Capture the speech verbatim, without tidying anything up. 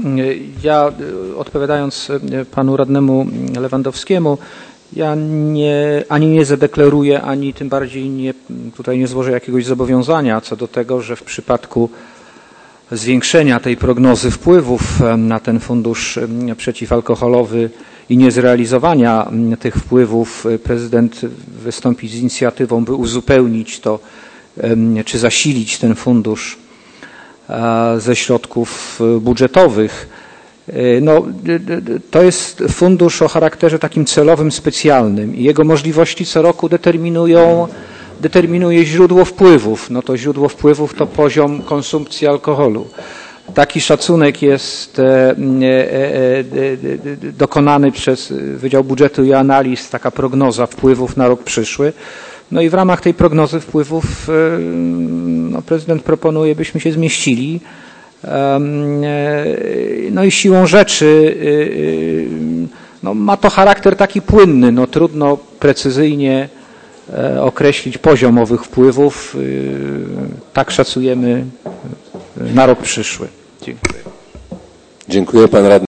Ja, odpowiadając panu radnemu Lewandowskiemu, ja nie, ani nie zadeklaruję, ani tym bardziej nie, tutaj nie złożę jakiegoś zobowiązania co do tego, że w przypadku zwiększenia tej prognozy wpływów na ten fundusz przeciwalkoholowy i niezrealizowania tych wpływów prezydent wystąpi z inicjatywą, by uzupełnić to, czy zasilić ten fundusz ze środków budżetowych. No, to jest fundusz o charakterze takim celowym, specjalnym i jego możliwości co roku determinują, determinuje źródło wpływów. No to źródło wpływów to poziom konsumpcji alkoholu. Taki szacunek jest dokonany przez Wydział Budżetu i Analiz, taka prognoza wpływów na rok przyszły. No i w ramach tej prognozy wpływów no, prezydent proponuje, byśmy się zmieścili. No i siłą rzeczy no, ma to charakter taki płynny. No, trudno precyzyjnie określić poziom owych wpływów. Tak szacujemy na rok przyszły. Dziękuję. Dziękuję, pan radny.